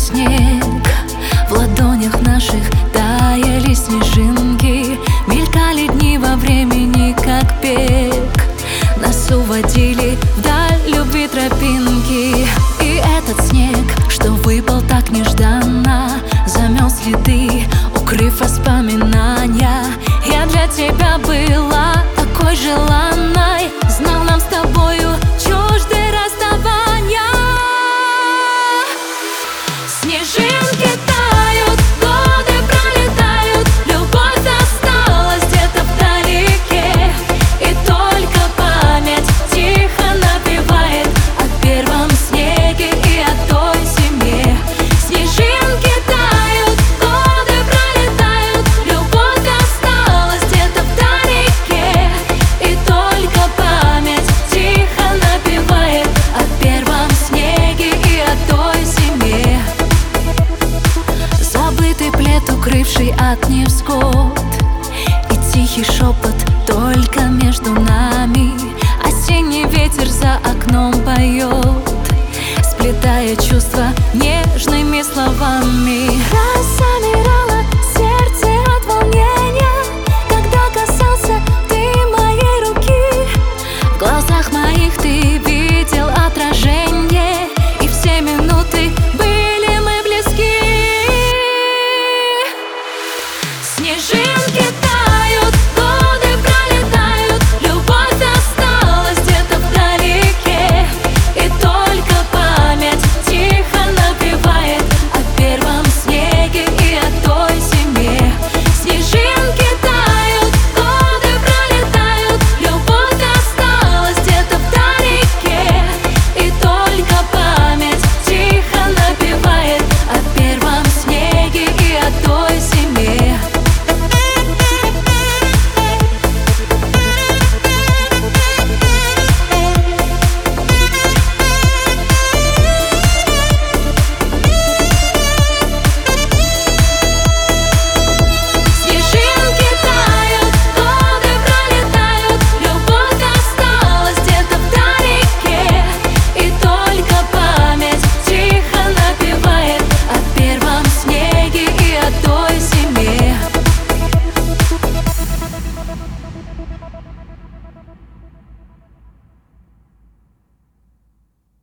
снег, в ладонях наших таяли снежинки, мелькали дни во времени, как бег. Нас уводили вдаль любви тропинки. И этот снег, что выпал так нежданно, замел следы, укрыв воспоминания. Я для тебя была такой желанной, знал, нам с тобою чужды расставания. Снежинки тают, годы пролетают, любовь осталась где-то вдалеке, и только память тихо напевает о первом снеге и о той зиме. Снежинки тают, годы пролетают, любовь осталась где-то вдалеке, и только память тихо напевает о первом снеге и о той зиме. Забытый плед, укрывший от невзгод, и тихий шепот только между нами. Осенний ветер за окном поет.